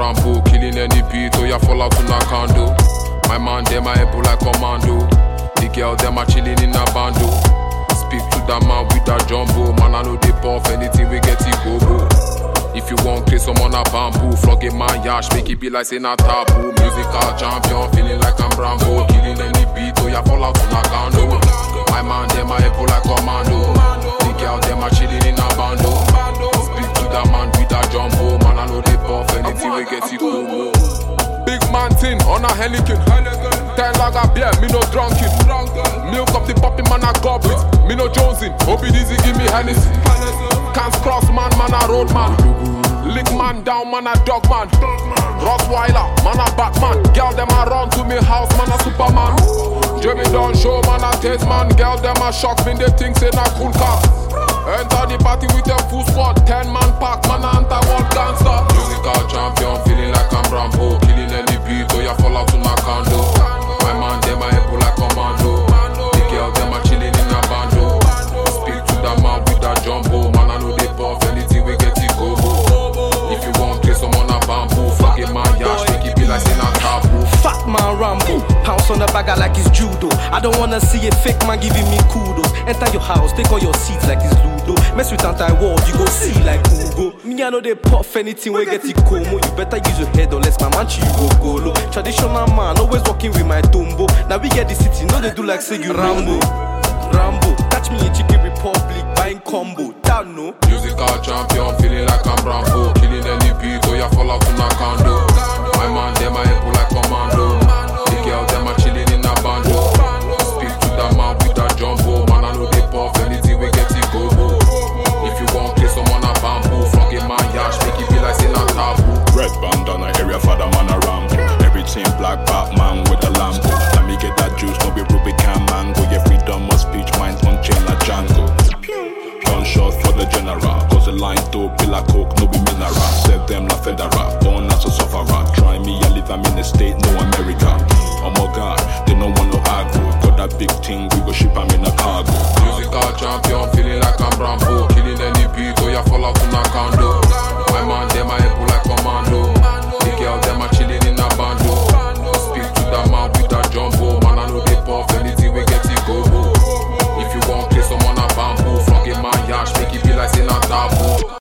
Rambo, killing any beat, oh, ya fall out to Nakando. My man, them a able like commando. The girl, them a chilling in a bando. Speak to that man with that jumbo. Man, I know they puff anything we get it go. If you want play someone a bamboo, flog a man yash, make it be like say not taboo. Musical champion, feeling like I'm Rambo. Killing any beat, oh, ya fall out to Nakando. My man, them a able like commando. The girl, them a chilling in a bando. Speak to that man with that jumbo. Man, I know they puff anything we get it go. Big man thing on a Helican. 10 lager beer, me no drunkin'. Milk up the poppy, man, I goblet. Me no jonesing, Obi Dizzy give me Hennessy. Can't cross man, man, a road man. Lick man down, man, a dog man. Rottweiler, man, a Batman. Girl, them a run to me house, man, a Superman. Jimmy don't show, man, a taste man. Girl, them a shock me, they think say na cool car. Enter the party with them full squad. 10 man pack, man, a anti-world gangster. Musical champion, feeling like I'm Rambo. Killing any beat, oh, ya fall out to Nakando. My man, them a able like commando. The girl, them a chilling in a bando. Speak to that man with that jumbo. Man, I know they puff anything we get it go. If you want play someone a bamboo, fuck it man, yash, make it be like say not taboo. Fat man Rambo, pounce on the bagger like it's judo. I don't wanna see a fake man giving me kudos. Enter your house, take all your seats like it's Ludo. Mess with anti-war, you go see like Ugo. Me I know they puff anything we get it como. You better use your head unless my man you go golo. Traditional man, always walking with my tumbo. Now we get the city, no they do like say you Rambo. Rambo, catch me in Chicken Republic, buying combo. That no. Musical champion, feeling like I'm Rambo. Killing any beat, oh, ya fall out to Nakando. My man, them a able